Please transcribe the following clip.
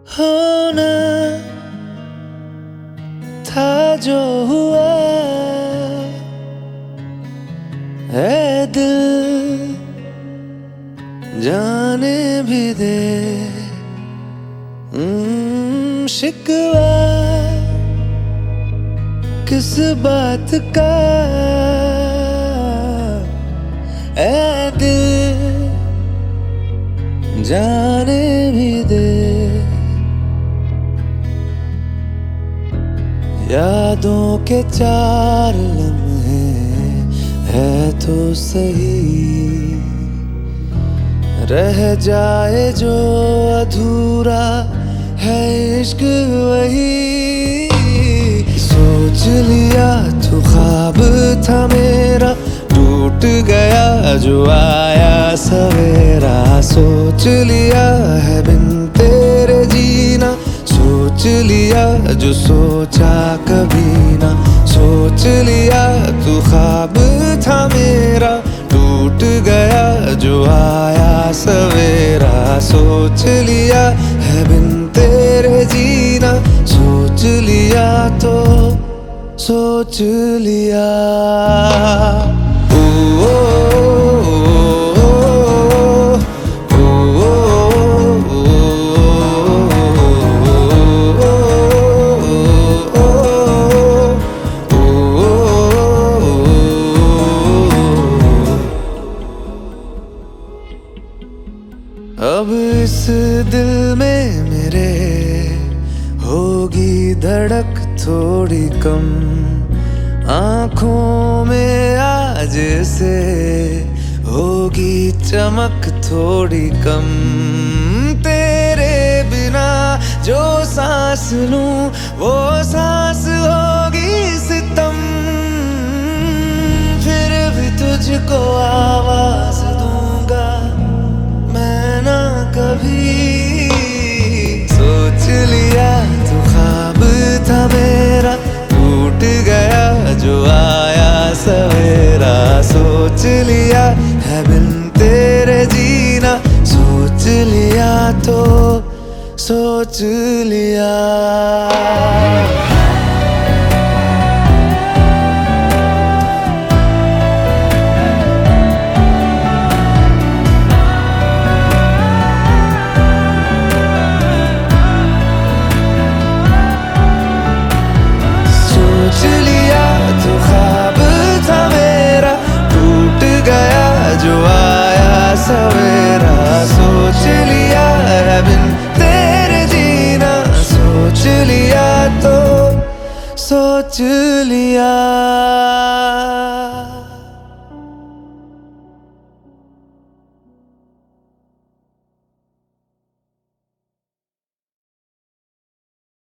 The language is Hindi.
होना था जो हुआ है दिल जाने भी दे। शिकवा किस बात का है दिल जाने भी दे। यादों के 4 लम्हे है तो सही, रह जाए जो अधूरा है इश्क वही। सोच लिया तो ख्वाब था मेरा, टूट गया जो आया सवेरा। सोच लिया है बिन तेरे जीना, सोच लिया जो सोचा कभी ना। सोच लिया तू ख्वाब था मेरा, टूट गया जो आया सवेरा। सोच लिया है बिन तेरे जीना, सोच लिया तो सोच लिया। अब इस दिल में मेरे होगी धड़क थोड़ी कम, आँखों में आज से होगी चमक थोड़ी कम। तेरे बिना जो सांस लूं वो सांस होगी सितम। फिर भी तुझको आवाज दूंगा मैं ना कभी। सोच लिया तो ख्वाब था मेरा, टूट गया जो आया सवेरा। सोच लिया है बिन तेरे जीना, सोच लिया तो सोच लिया।